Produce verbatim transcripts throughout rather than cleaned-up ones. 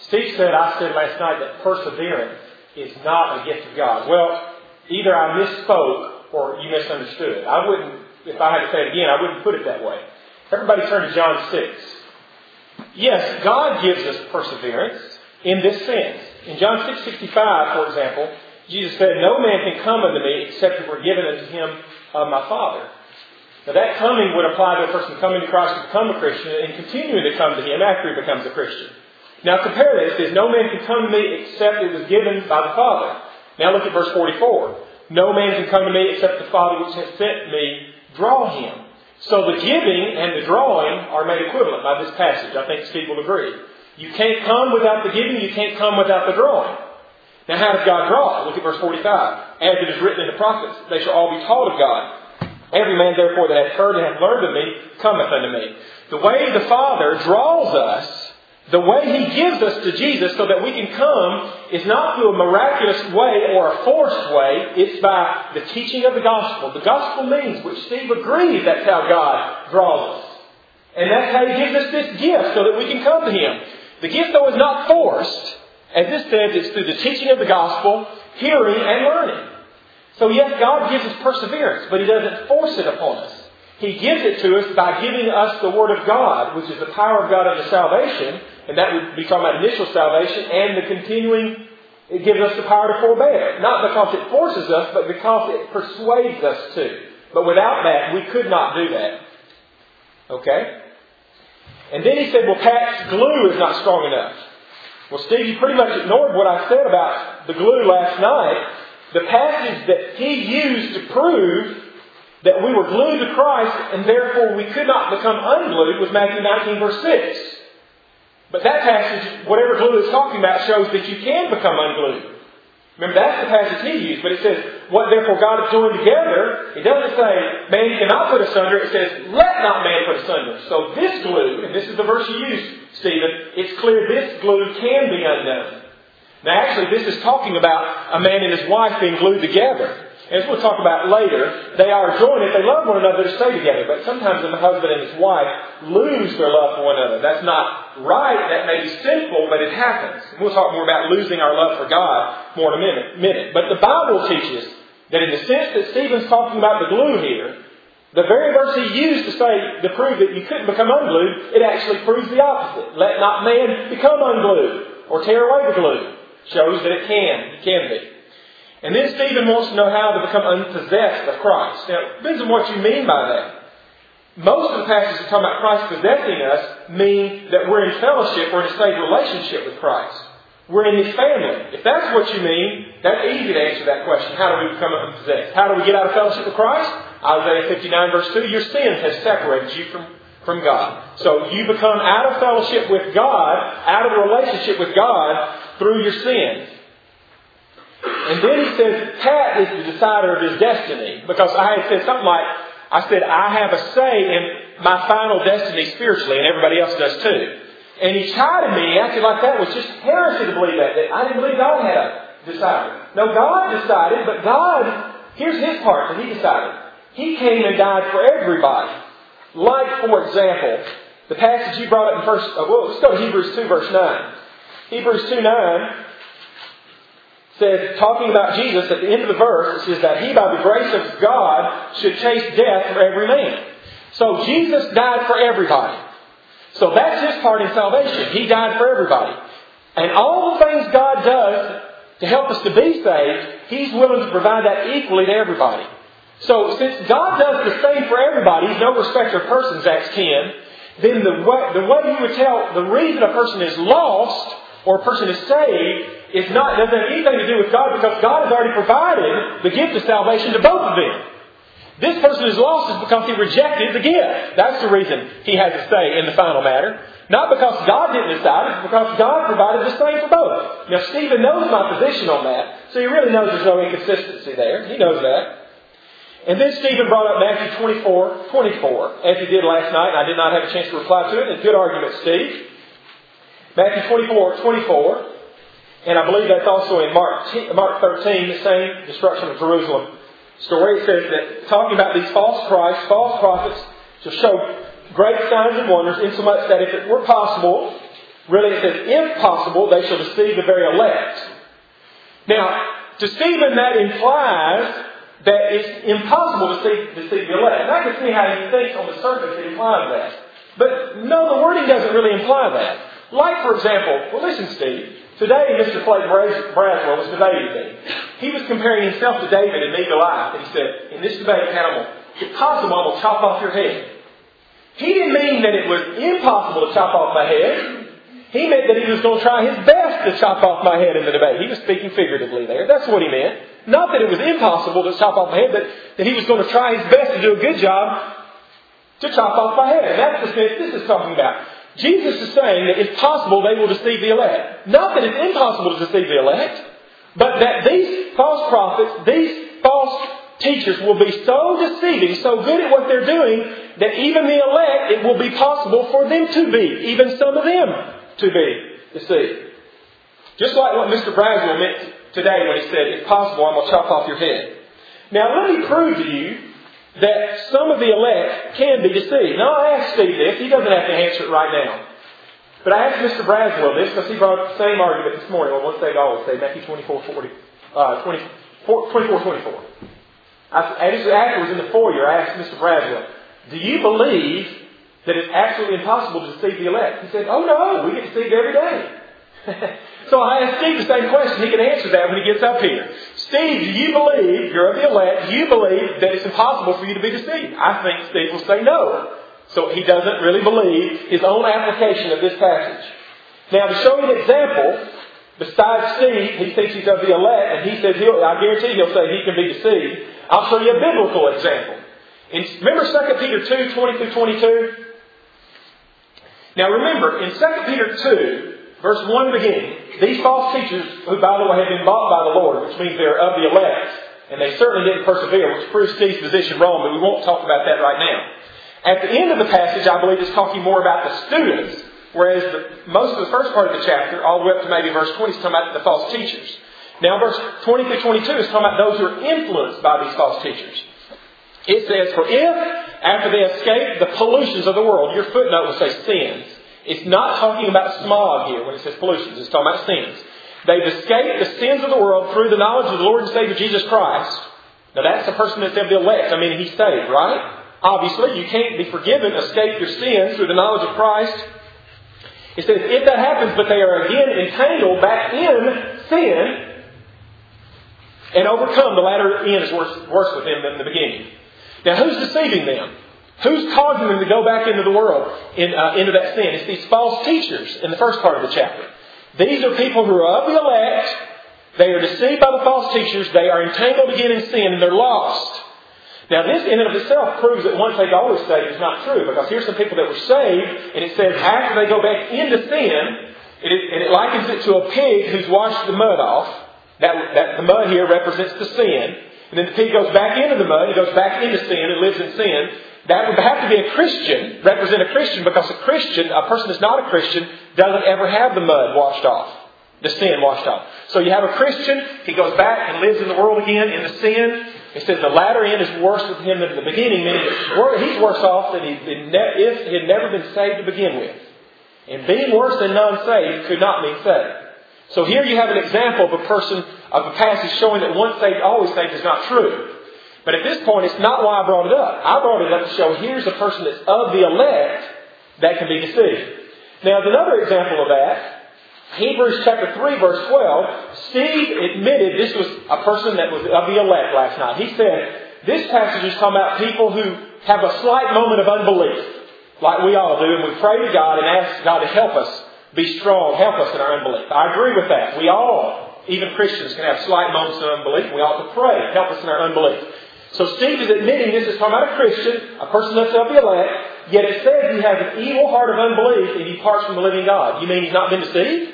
Steve said, I said last night that perseverance is not a gift of God. Well, either I misspoke or you misunderstood. I wouldn't, if I had to say it again, I wouldn't put it that way. Everybody turn to John six. Yes, God gives us perseverance in this sense. In John six sixty-five, for example, Jesus said, no man can come unto me except it were given unto him of my Father. Now that coming would apply to a person coming to Christ to become a Christian and continuing to come to him after he becomes a Christian. Now compare this. It says, no man can come to me except it was given by the Father. Now look at verse forty-four. No man can come to me except the Father which has sent me draw him. So the giving and the drawing are made equivalent by this passage. I think Steve will agree. You can't come without the giving. You can't come without the drawing. Now how does God draw? Look at verse forty-five. As it is written in the prophets, they shall all be taught of God. Every man therefore that hath heard and hath learned of me cometh unto me. The way the Father draws us, the way He gives us to Jesus so that we can come is not through a miraculous way or a forced way. It's by the teaching of the gospel. The gospel means, which Steve agrees, that's how God draws us. And that's how He gives us this gift so that we can come to Him. The gift, though, is not forced. As this says, it's through the teaching of the gospel, hearing and learning. So yes, God gives us perseverance, but He doesn't force it upon us. He gives it to us by giving us the Word of God, which is the power of God unto salvation. And that would be talking about initial salvation and the continuing, it gives us the power to forbear. Not because it forces us, but because it persuades us to. But without that, we could not do that. Okay? And then he said, well, Pat's glue is not strong enough. Well, Steve, you pretty much ignored what I said about the glue last night. The passage that he used to prove that we were glued to Christ and therefore we could not become unglued was Matthew nineteen verse six. But that passage, whatever glue it's talking about, shows that you can become unglued. Remember, that's the passage he used. But it says, what therefore God has joined together, it doesn't say, man cannot put asunder. It says, let not man put asunder. So this glue, and this is the verse you used, Stephen, it's clear this glue can be undone. Now actually, this is talking about a man and his wife being glued together. As we'll talk about later, they are joined if they love one another to stay together. But sometimes the husband and his wife lose their love for one another. That's not right. That may be sinful, but it happens. We'll talk more about losing our love for God more in a minute. minute. But the Bible teaches that in the sense that Stephen's talking about the glue here, the very verse he used to say, to prove that you couldn't become unglued, it actually proves the opposite. Let not man become unglued or tear away the glue. Shows that it can. It can be. And then Stephen wants to know how to become unpossessed of Christ. Now, it depends on what you mean by that. Most of the passages that talk about Christ possessing us mean that we're in fellowship or in a saved relationship with Christ. We're in His family. If that's what you mean, that's easy to answer that question. How do we become unpossessed? How do we get out of fellowship with Christ? Isaiah fifty-nine verse two, your sin has separated you from, from God. So you become out of fellowship with God, out of a relationship with God through your sins. And then he says, Pat is the decider of his destiny. Because I had said something like, I said, I have a say in my final destiny spiritually, and everybody else does too. And he chided me, acted like that was just heresy to believe that. that I didn't believe God had a decider. No, God decided, but God, here's His part that He decided. He came and died for everybody. Like, for example, the passage you brought up in first, uh, well, let's go to Hebrews two verse nine. Hebrews two nine says, talking about Jesus, at the end of the verse, it says that He, by the grace of God, should chase death for every man. So Jesus died for everybody. So that's His part in salvation. He died for everybody. And all the things God does to help us to be saved, He's willing to provide that equally to everybody. So since God does the same for everybody, He's no respecter of persons, Acts ten, then the way, the way you would tell the reason a person is lost or a person is saved is not, doesn't have anything to do with God, because God has already provided the gift of salvation to both of them. This person is lost is because he rejected the gift. That's the reason he has a say in the final matter. Not because God didn't decide, it's because God provided the same for both. Now Stephen knows my position on that, so he really knows there's no inconsistency there. He knows that. And then Stephen brought up Matthew twenty-four twenty-four, as he did last night, and I did not have a chance to reply to it. And good argument, Steve. Matthew twenty-four twenty-four. And I believe that's also in Mark, Mark thirteen, the same destruction of Jerusalem story. It says that, talking about these false Christs, false prophets, to show great signs and wonders, insomuch that if it were possible, Really, it says, if possible, they shall deceive the very elect. Now, deceiving that implies that it's impossible to deceive, deceive the elect. And I can see how he thinks on the surface it implies that. But no, the wording doesn't really imply that. Like, for example, well, listen, Steve. Today, Mister Clayton Braswell was debating me. He was comparing himself to David and me Goliath. And he said, in this debate, animal, if possible, I will chop off your head. He didn't mean that it was impossible to chop off my head. He meant that he was going to try his best to chop off my head in the debate. He was speaking figuratively there. That's what he meant. Not that it was impossible to chop off my head, but that he was going to try his best to do a good job to chop off my head. And that's the sense this is talking about. Jesus is saying that if possible, they will deceive the elect. Not that it's impossible to deceive the elect, but that these false prophets, these false teachers will be so deceiving, so good at what they're doing, that even the elect, it will be possible for them to be, even some of them, to be deceived. Just like what Mister Braswell meant today when he said, if possible, I'm going to chop off your head. Now, let me prove to you that some of the elect can be deceived. Now, I asked Steve this. He doesn't have to answer it right now. But I asked Mister Braswell this because he brought up the same argument this morning on one thing I always say, Matthew twenty-four, forty, uh, twenty-four, twenty-four, twenty-four. I, afterwards in the foyer, I asked Mister Braswell, do you believe that it's absolutely impossible to deceive the elect? He said, oh no, we get deceived every day. So I asked Steve the same question. He can answer that when he gets up here. Steve, do you believe, you're of the elect, do you believe that it's impossible for you to be deceived? I think Steve will say no. So he doesn't really believe his own application of this passage. Now, to show you an example, besides Steve, he thinks he's of the elect, and he says, he'll, I guarantee he'll say he can be deceived. I'll show you a biblical example. In, remember Second Peter two, twenty through twenty-two? Now remember, in Second Peter two, verse one beginning, these false teachers, who by the way have been bought by the Lord, which means they're of the elect, and they certainly didn't persevere, which proves Steve's position wrong, but we won't talk about that right now. At the end of the passage, I believe it's talking more about the students, whereas the, most of the first part of the chapter, all the way up to maybe verse twenty, is talking about the false teachers. Now verse twenty through twenty-two is talking about those who are influenced by these false teachers. It says, for if, after they escape the pollutions of the world, your footnote will say sins. It's not talking about smog here when it says pollutions. It's talking about sins. They've escaped the sins of the world through the knowledge of the Lord and Savior Jesus Christ. Now that's the person that's of the elect. I mean, he's saved, right? Obviously, you can't be forgiven, escape your sins through the knowledge of Christ. It says, if that happens, but they are again entangled back in sin and overcome, the latter end is worse, worse with them than the beginning. Now, who's deceiving them? Who's causing them to go back into the world, in, uh, into that sin? It's these false teachers in the first part of the chapter. These are people who are of the elect. They are deceived by the false teachers. They are entangled again in sin and they're lost. Now, this in and of itself proves that once they've always saved is not true. Because here's some people that were saved, and it says after they go back into sin, it is, and it likens it to a pig who's washed the mud off. That, that the mud here represents the sin. And then the pig goes back into the mud, he goes back into sin and lives in sin. That would have to be a Christian, represent a Christian, because a Christian, a person that's not a Christian, doesn't ever have the mud washed off, the sin washed off. So you have a Christian, he goes back and lives in the world again in the sin. It says the latter end is worse with him than the beginning, meaning he's worse off than he'd been ne- if he had never been saved to begin with. And being worse than non-saved could not mean saved. So here you have an example of a person, of a passage showing that once saved, always saved is not true. But at this point, it's not why I brought it up. I brought it up to show here's a person that's of the elect that can be deceived. Now, as another example of that, Hebrews chapter three, verse twelve, Steve admitted this was a person that was of the elect last night. He said, this passage is talking about people who have a slight moment of unbelief, like we all do, and we pray to God and ask God to help us be strong, help us in our unbelief. I agree with that. We all, even Christians, can have slight moments of unbelief. We ought to pray, help us in our unbelief. So Steve is admitting this is talking about a Christian, a person that's of the elect, yet it says he has an evil heart of unbelief and he departs from the living God. You mean he's not been deceived?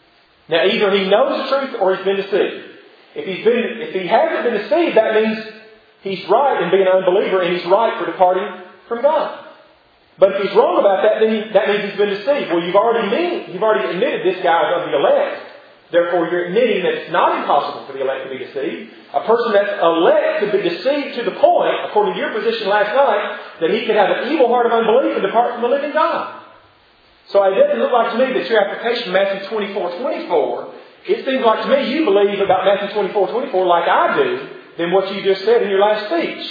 Now either he knows the truth or he's been deceived. If he's been, if he hasn't been deceived, that means he's right in being an unbeliever and he's right for departing from God. But if he's wrong about that, then he, that means he's been deceived. Well, you've already mean, you've already admitted this guy is of the elect. Therefore, you're admitting that it's not impossible for the elect to be deceived. A person that's elect could be deceived to the point, according to your position last night, that he could have an evil heart of unbelief and depart from the living God. So it doesn't look like to me that your application of Matthew twenty-four twenty-four, it seems like to me you believe about Matthew twenty-four twenty-four like I do than what you just said in your last speech.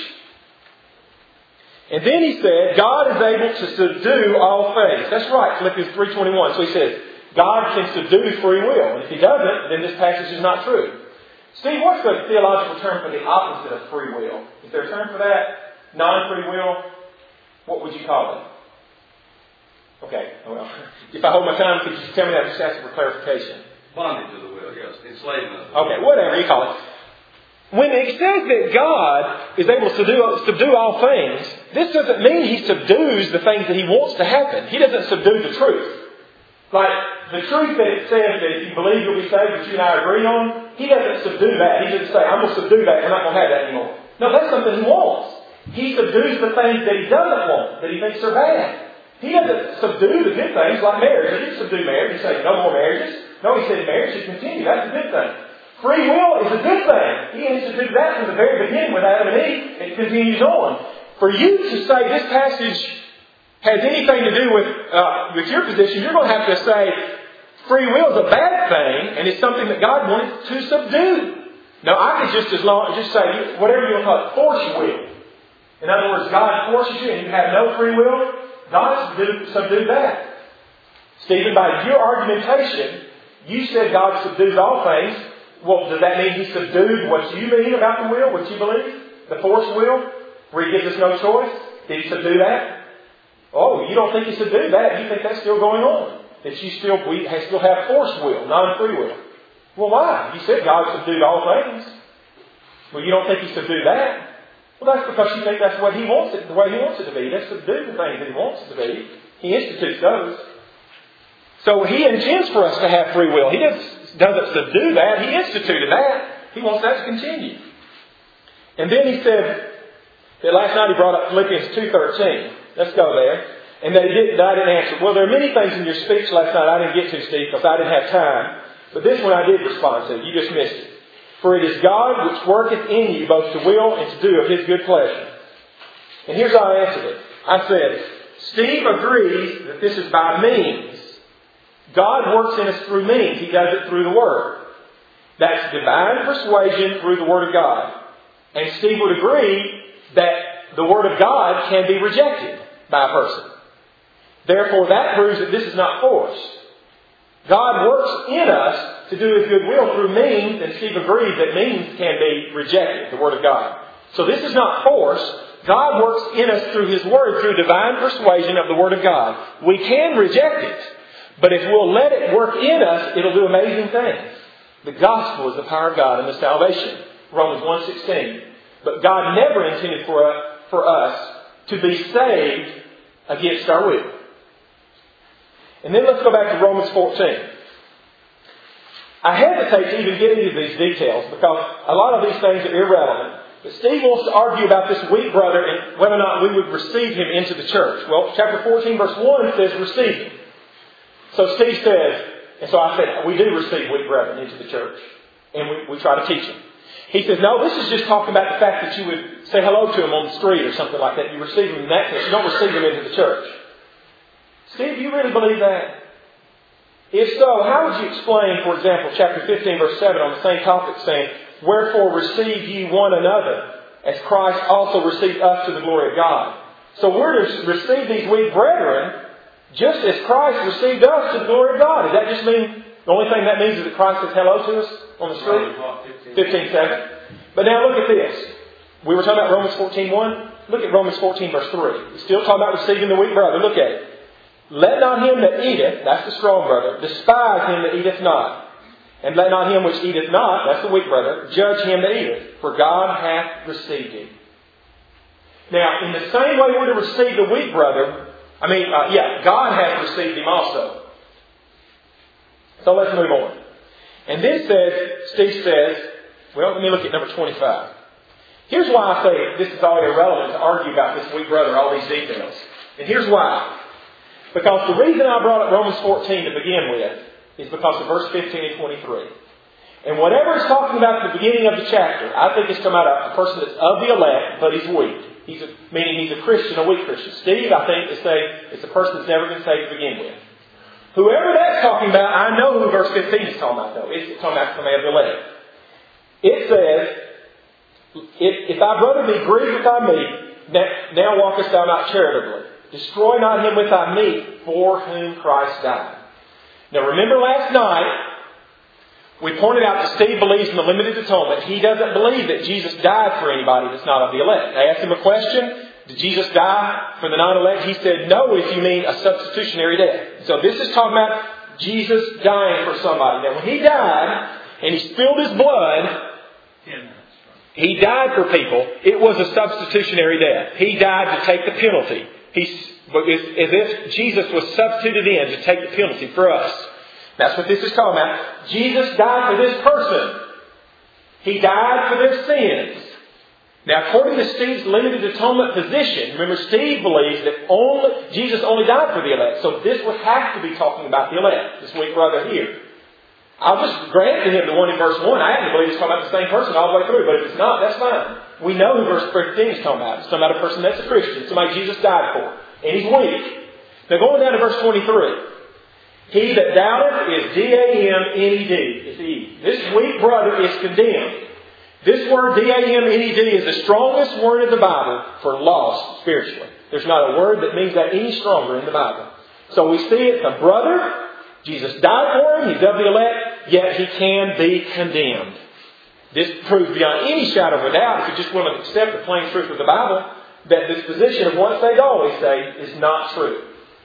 And then he said, God is able to subdue all things. That's right, Philippians three twenty-one. So he says, God can subdue free will. And if he doesn't, then this passage is not true. Steve, what's the theological term for the opposite of free will? Is there a term for that? Non-free will? What would you call it? Okay, well, if I hold my tongue, could you tell me that? I'm just asking for clarification. Bondage of the will, yes. Enslavement. Okay, whatever you call it. When it says that God is able to subdue, subdue all things, this doesn't mean He subdues the things that He wants to happen. He doesn't subdue the truth. Like the truth that it says that if you believe you'll be saved, which you and I agree on, He doesn't subdue that. He doesn't say, I'm going to subdue that. I'm not going to have that anymore. No, that's something He wants. He subdues the things that He doesn't want, that He thinks are bad. He doesn't subdue the good things like marriage. He didn't subdue marriage. He said, no more marriages. No, He said marriage should continue. That's a good thing. Free will is a good thing. He instituted that from the very beginning with Adam and Eve. It continues on. For you to say this passage has anything to do with uh, with your position, you're going to have to say free will is a bad thing and it's something that God wanted to subdue. Now, I could just as long just say whatever you want to call it, force will. In other words, God forces you and you have no free will. God subdued, subdued that. Stephen, by your argumentation, you said God subdues all things. Well, does that mean He subdued what you mean about the will, what you believe? The forced will? Where He gives us no choice? Did He subdue that? Oh, you don't think He subdued that. You think that's still going on. That you still, we still have forced will, non-free will. Well, why? You said God subdued all things. Well, you don't think He subdued that. Well, that's because you think that's what He wants it, the way He wants it to be. That's subdue the things that He wants it to be. He institutes those. So He intends for us to have free will. He doesn't, doesn't subdue that. He instituted that. He wants that to continue. And then He said that last night He brought up Philippians two thirteen. Let's go there. And that, he didn't, that I didn't answer. Well, there are many things in your speech last night I didn't get to, Steve, because I didn't have time. But this one I did respond to. You just missed it. For it is God which worketh in you both to will and to do of His good pleasure. And here's how I answered it. I said, Steve agrees that this is by means. God works in us through means. He does it through the Word. That's divine persuasion through the Word of God. And Steve would agree that the Word of God can be rejected by a person. Therefore, that proves that this is not forced. God works in us to do His good will through means, and Steve agrees that means can be rejected, the Word of God. So this is not forced. God works in us through His Word, through divine persuasion of the Word of God. We can reject it, but if we'll let it work in us, it'll do amazing things. The gospel is the power of God and the salvation. Romans one sixteen. But God never intended for us, for us to be saved against our will. And then let's go back to Romans fourteen. I hesitate to even get into these details because a lot of these things are irrelevant. But Steve wants to argue about this weak brother and whether or not we would receive him into the church. Well, chapter fourteen, verse one says receive him. So Steve says, and so I said, we do receive weak brethren into the church. And we, we try to teach them. He says, no, this is just talking about the fact that you would say hello to him on the street or something like that. You receive him in that sense. You don't receive him into the church. Steve, do you really believe that? If so, how would you explain, for example, chapter fifteen, verse seven on the same topic saying, wherefore receive ye one another, as Christ also received us to the glory of God. So we're to receive these weak brethren just as Christ received us to the glory of God. Does that just mean, the only thing that means is that Christ says hello to us on the street? fifteen seven. But now look at this. We were talking about Romans fourteen one. Look at Romans fourteen, verse three. We're still talking about receiving the weak brother. Look at it. Let not him that eateth, that's the strong brother, despise him that eateth not. And let not him which eateth not, that's the weak brother, judge him that eateth. For God hath received him. Now, in the same way we're to receive the weak brother, I mean, uh, yeah, God hath received him also. So let's move on. And this says, Steve says, well, let me look at number twenty-five. Here's why I say this is all irrelevant to argue about this weak brother, all these details. And here's why. Because the reason I brought up Romans fourteen to begin with is because of verse fifteen and twenty-three. And whatever it's talking about at the beginning of the chapter, I think it's talking about a person that's of the elect, but he's weak. He's a, meaning he's a Christian, a weak Christian. Steve, I think, is saying it's a person that's never been saved to begin with. Whoever that's talking about, I know who verse fifteen is talking about, though. It's talking about the command of the elect. It says, if, if thy brother be grieved with thy meat, now walkest thou not charitably. Destroy not him with thy meat, for whom Christ died. Now remember last night, we pointed out that Steve believes in the limited atonement. He doesn't believe that Jesus died for anybody that's not of the elect. I asked him a question. Did Jesus die for the non-elect? He said, no, if you mean a substitutionary death. So this is talking about Jesus dying for somebody. Now when He died and He spilled His blood, He died for people. It was a substitutionary death. He died to take the penalty. He's, as if Jesus was substituted in to take the penalty for us. That's what this is talking about. Jesus died for this person. He died for their sins. Now, according to Steve's limited atonement position, remember Steve believes that only Jesus only died for the elect. So this would have to be talking about the elect this week rather here. I'll just grant to him the one in verse one. I happen to believe it's talking about the same person all the way through. But if it's not, that's fine. We know who verse fifteen is talking about. It's talking about a person that's a Christian. Somebody Jesus died for. And he's weak. Now going down to verse twenty-three. He that doubteth is D A M N E D. It's E. This weak brother is condemned. This word D A M N E D is the strongest word in the Bible for lost spiritually. There's not a word that means that any stronger in the Bible. So we see it's a brother. Jesus died for him. He's of the elect. Yet he can be condemned. This proves beyond any shadow of a doubt, if you just want to accept the plain truth of the Bible, that this position of once saved, always saved is not true.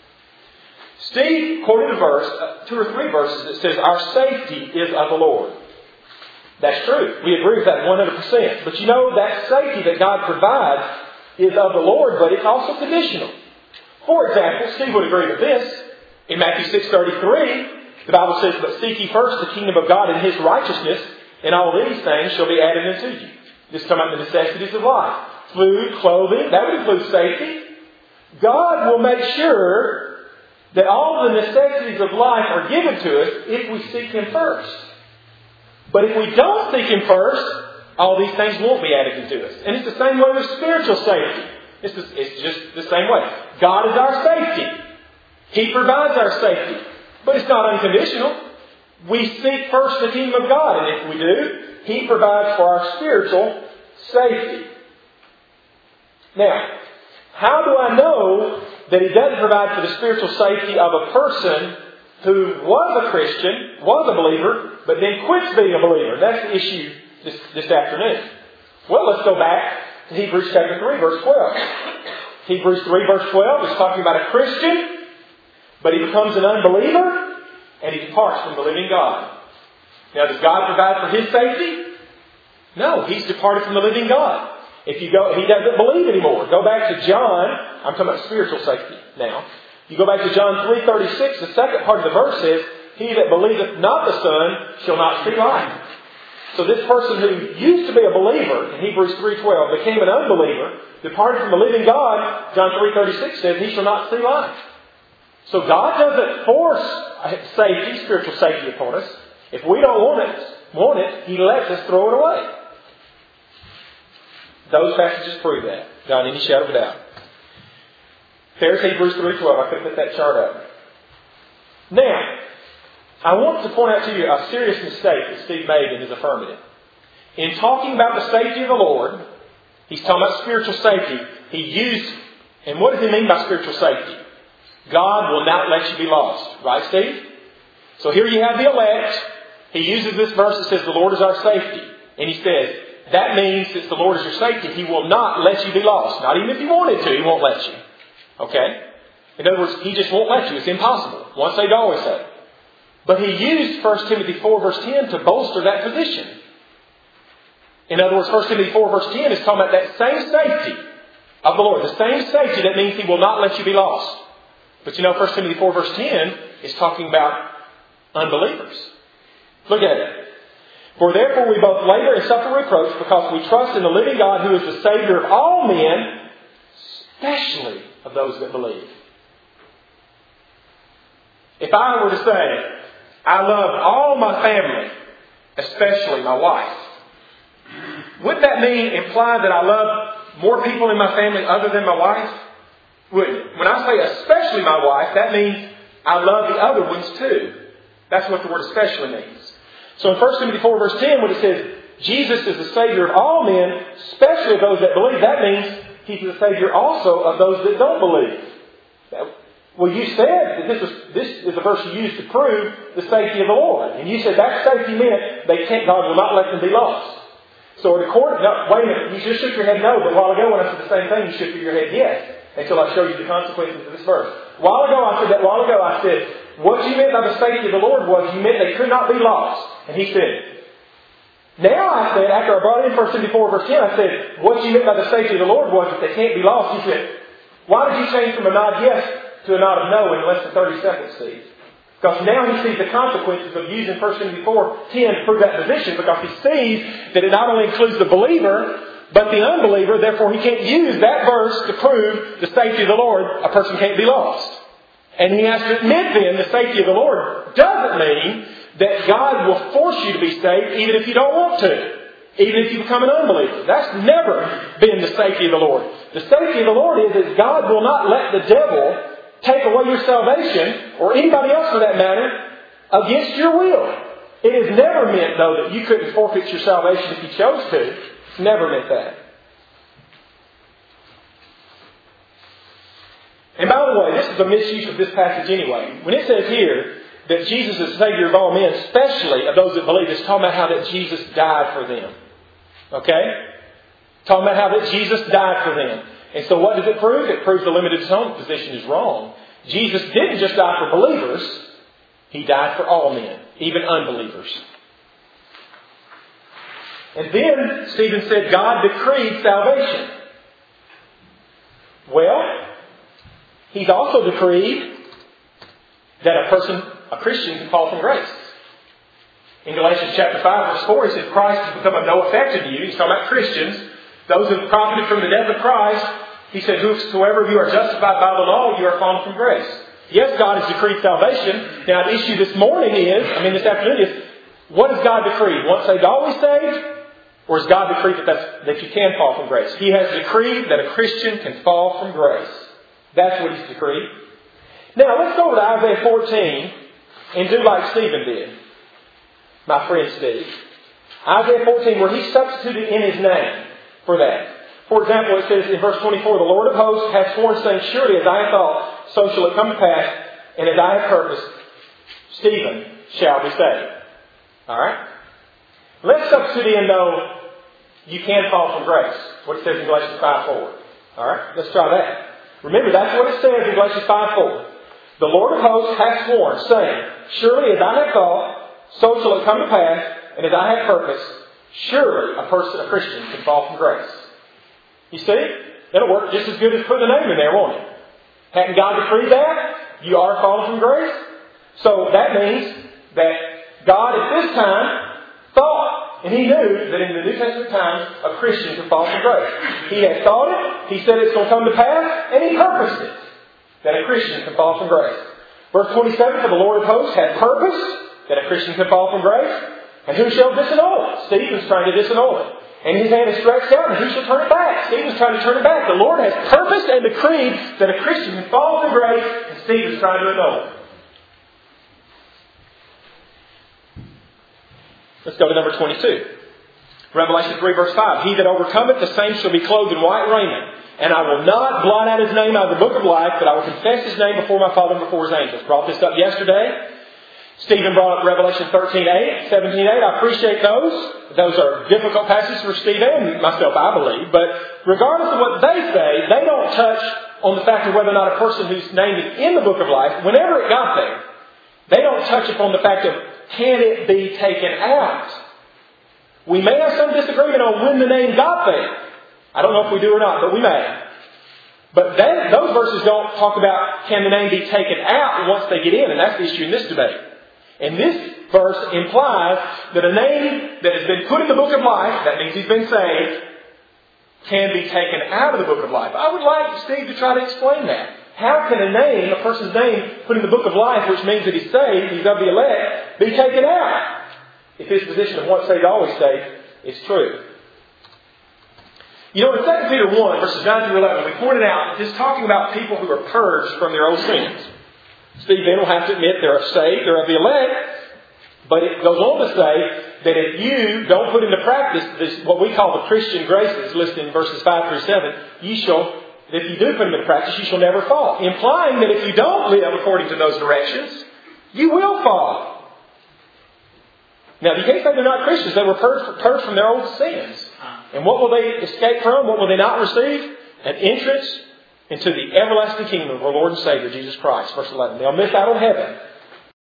Steve quoted a verse, uh, two or three verses, that says, our safety is of the Lord. That's true. We agree with that one hundred percent. But you know, that safety that God provides is of the Lord, but it's also conditional. For example, Steve would agree with this. In Matthew six thirty-three, the Bible says, but seek ye first the kingdom of God and His righteousness, and all these things shall be added unto you. This is talking about the necessities of life. Food, clothing, that would include safety. God will make sure that all the necessities of life are given to us if we seek Him first. But if we don't seek Him first, all these things won't be added to us. And it's the same way with spiritual safety. It's, just, it's just the same way. God is our safety. He provides our safety. But it's not unconditional. We seek first the kingdom of God. And if we do, He provides for our spiritual safety. Now, how do I know that He doesn't provide for the spiritual safety of a person who was a Christian, was a believer, but then quits being a believer? That's the issue this, this afternoon. Well, let's go back to Hebrews chapter three, verse twelve. Hebrews three, verse twelve is talking about a Christian, but he becomes an unbeliever, and he departs from the living God. Now, does God provide for his safety? No, he's departed from the living God. If you go, he doesn't believe anymore. Go back to John. I'm talking about spiritual safety now. You go back to John three thirty-six. The second part of the verse says, he that believeth not the Son shall not see life. So this person who used to be a believer in Hebrews three twelve became an unbeliever, departed from the living God. John three thirty-six says, he shall not see life. So God doesn't force safety, spiritual safety upon us. If we don't want it, want it, He lets us throw it away. Those passages prove that, without any shadow of a doubt. There's Hebrews three twelve. I could put that chart up. Now, I want to point out to you a serious mistake that Steve made in his affirmative. In talking about the safety of the Lord, he's talking about spiritual safety. He used, and what does he mean by spiritual safety? God will not let you be lost. Right, Steve? So here you have the elect. He uses this verse that says the Lord is our safety. And he says, that means since the Lord is your safety, He will not let you be lost. Not even if He wanted to, He won't let you. Okay? In other words, He just won't let you. It's impossible. Once saved, always saved. But he used First Timothy four verse ten to bolster that position. In other words, First Timothy four verse ten is talking about that same safety of the Lord. The same safety that means He will not let you be lost. But you know, First Timothy four verse ten is talking about unbelievers. Look at it. For therefore we both labor and suffer reproach because we trust in the living God who is the Savior of all men, especially of those that believe. If I were to say, I love all my family, especially my wife, would that mean, imply that I love more people in my family other than my wife? Wouldn't it? When I say especially my wife, that means I love the other ones too. That's what the word especially means. So in First Timothy four verse ten, when it says, Jesus is the Savior of all men, especially of those that believe, that means He's the Savior also of those that don't believe. Well, you said that this is, this is a verse you used to prove the safety of the Lord. And you said that safety meant they can't, God will not let them be lost. So in accordance, no, wait a minute, you just shook your head no, but a while ago when I said the same thing, you shook your head yes. Until I show you the consequences of this verse. A while ago I said that, a while ago I said, what you meant by the safety of the Lord was you meant they could not be lost. And he said, now I said, after I brought in First Timothy four verse ten, I said, what you meant by the safety of the Lord was that they can't be lost. He said, why did you change from a nod yes to a nod of no in less than thirty seconds, Steve? Because now he sees the consequences of using First Timothy four ten to prove that position, because he sees that it not only includes the believer, but the unbeliever. Therefore, he can't use that verse to prove the safety of the Lord. A person can't be lost. And he has to admit then the safety of the Lord doesn't mean that God will force you to be saved even if you don't want to. Even if you become an unbeliever. That's never been the safety of the Lord. The safety of the Lord is that God will not let the devil take away your salvation, or anybody else for that matter, against your will. It has never meant, though, that you couldn't forfeit your salvation if you chose to. It's never meant that. And by the way, this is a misuse of this passage anyway. When it says here that Jesus is the Savior of all men, especially of those that believe, it's talking about how that Jesus died for them. Okay? Talking about how that Jesus died for them. And so what does it prove? It proves the limited atonement position is wrong. Jesus didn't just die for believers. He died for all men, even unbelievers. And then Stephen said God decreed salvation. Well, He's also decreed that a person, a Christian, can fall from grace. In Galatians chapter five, verse four, he says, Christ has become of no effect in you. He's talking about Christians. Those who have profited from the death of Christ. He said, whosoever of you are justified by the law, you are fallen from grace. Yes, God has decreed salvation. Now, the issue this morning is, I mean this afternoon is, what has God decreed? Once saved, always saved? Or has God decreed that, that's, that you can fall from grace? He has decreed that a Christian can fall from grace. That's what He's decreed. Now, let's go over to Isaiah fourteen and do like Stephen did. My friend Steve. Isaiah fourteen, where he substituted in his name for that. For example, it says in verse twenty-four, the Lord of hosts hath sworn, saying, surely as I have thought, so shall it come to pass, and as I have purposed, Stephen shall be saved. Alright? Let's substitute in, though, you can fall from grace. What it says in Galatians five four. Alright? Let's try that. Remember, that's what it says in Galatians five four. The Lord of hosts hath sworn, saying, surely as I have thought, so shall it come to pass, and as I have purposed, surely a person, a Christian, can fall from grace. You see? That'll work just as good as putting a name in there, won't it? Hadn't God decreed that? You are fallen from grace? So that means that God at this time thought, and He knew that in the New Testament times, a Christian could fall from grace. He had thought it, He said it's going to come to pass, and He purposed it, that a Christian can fall from grace. Verse twenty-seven, for the Lord of hosts had purposed that a Christian could fall from grace, and who shall disannul it? Stephen's trying to disannul it. And his hand is stretched out, and who shall turn it back? Stephen's trying to turn it back. The Lord has purposed and decreed that a Christian can fall from grace, and Stephen's trying to annul it. Let's go to number twenty-two. Revelation three verse five. He that overcometh, the same shall be clothed in white raiment. And I will not blot out his name out of the book of life, but I will confess his name before my Father and before His angels. Brought this up yesterday. Stephen brought up Revelation thirteen eight, seventeen eight. I appreciate those. Those are difficult passages for Steve and myself, I believe. But regardless of what they say, they don't touch on the fact of whether or not a person whose name is in the book of life, whenever it got there, they don't touch upon the fact of, can it be taken out? We may have some disagreement on when the name got there. I don't know if we do or not, but we may. But they, those verses don't talk about, can the name be taken out once they get in? And that's the issue in this debate. And this verse implies that a name that has been put in the book of life, that means he's been saved, can be taken out of the book of life. I would like Steve to try to explain that. How can a name, a person's name, put in the book of life, which means that he's saved, he's of the elect, be taken out? If his position of once saved, always saved is true. You know, in Second Peter one, verses nine through eleven, we pointed out that this is talking about people who are purged from their old sins. Steve then will have to admit they're saved, they're of the elect. But it goes on to say that if you don't put into practice this, what we call the Christian graces, listed in verses five through seven, you shall, if you do put them into practice, you shall never fall. Implying that if you don't live according to those directions, you will fall. Now, you can't say they're not Christians. They were purged from their old sins. And what will they escape from? What will they not receive? An entrance into the everlasting kingdom of our Lord and Savior, Jesus Christ. Verse eleven. They'll miss out on heaven.